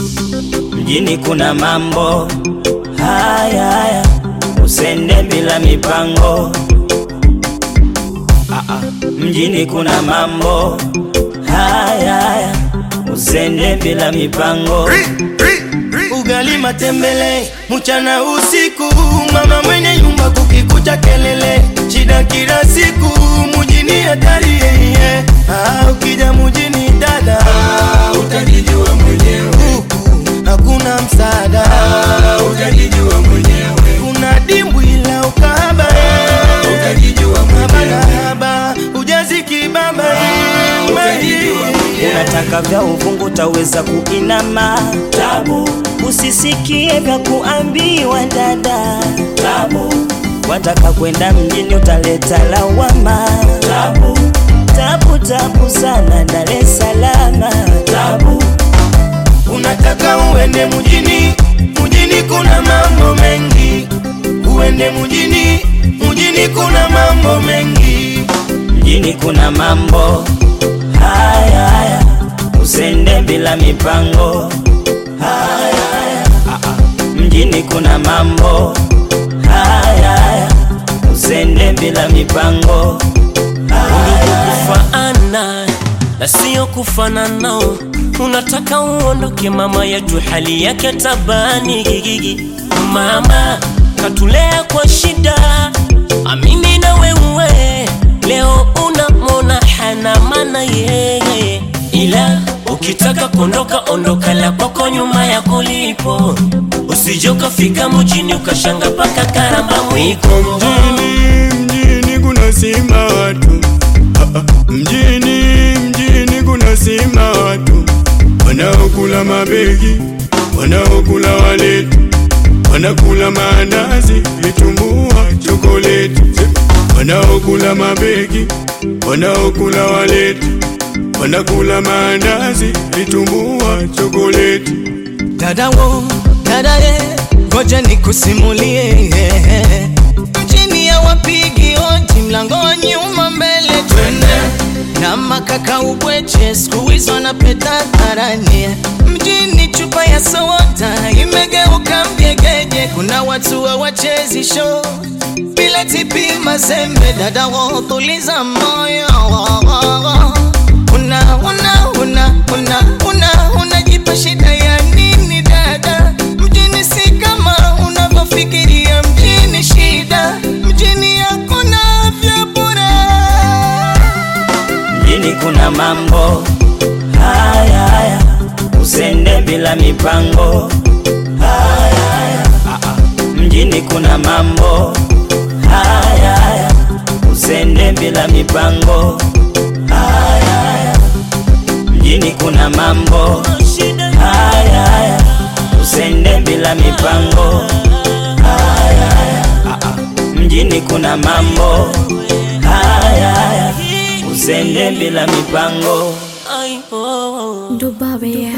Mjini kuna mambo haya, usende bila mipango. Mjini kuna mambo haya, usende bila mipango. Ugali matembele, mchana usiku, mama mwenye nyumba kukikucha kelele. Shida kila siku, mjini hatari yeye. Ukija mjini dada, utajijua mwenyewe. Hakuna msaada, utajijua mwenyewe. kuna dimbwi la ukahaba, utajijua mwenyewe. haba ujazi kibaba, utajijua mwenyewe. Unataka vya uvungu taweza kuinama, tabu. Usisikie vya kuambiwa dada, tabu. Wataka kwenda mjini utaleta lawama, tabu. Tabu tabu sana Dar es Salaam, tabu. Unataka uende mjini, mjini kuna mambo mengi. Uende mjini, mjini kuna mambo mengi. Mjini kuna mambo haya, usende bila mipango. Mjini kuna mambo haya, usende bila mipango. Kufaana na sio kufanana. Unataka uondoke mama yetu hali yake tabani gigigi. Mama katulea kwa shida, amini na wewe leo unamona hana maana yeye. Ila ukitaka kondoka ondoka la kwako nyuma ya kulipo. Usijoka fika mjini ukashanga paka karamba mwiko. Mjini kuna sima watu. Mjini kuna sima watu. Wanaokula mabegi, wanaokula waleti, wanakula maandazi, vitumbua, chokoleti. Wanaokula mabegi, wanaokula waleti, wanakula maandazi, vitumbua, chokoleti. Dada wo, dada ye, ngoja nikusimulie. Mjini ya wapigi oti, mlango wa nyuma mbele twende. Na makaka ubweche, siku hizo wanapeta harani. Mjini chupa ya soda imegeuka mgegeje. Kuna watu wachezi show bila tipi mazembe. Dada wo, tuliza moyo. Unajipa shida ya nini dada? Mjini si kama unavyofikiria. Mjini shida, mjini hakuna afya bora. Mjini kuna mambo haya, usende bila mipango. Mjini kuna mambo haya, usende bila mipango. Mjini kuna mambo haya, usende bila mipango. Mjini kuna mambo haya, usende bila mipango. Ay, oh. Dubai.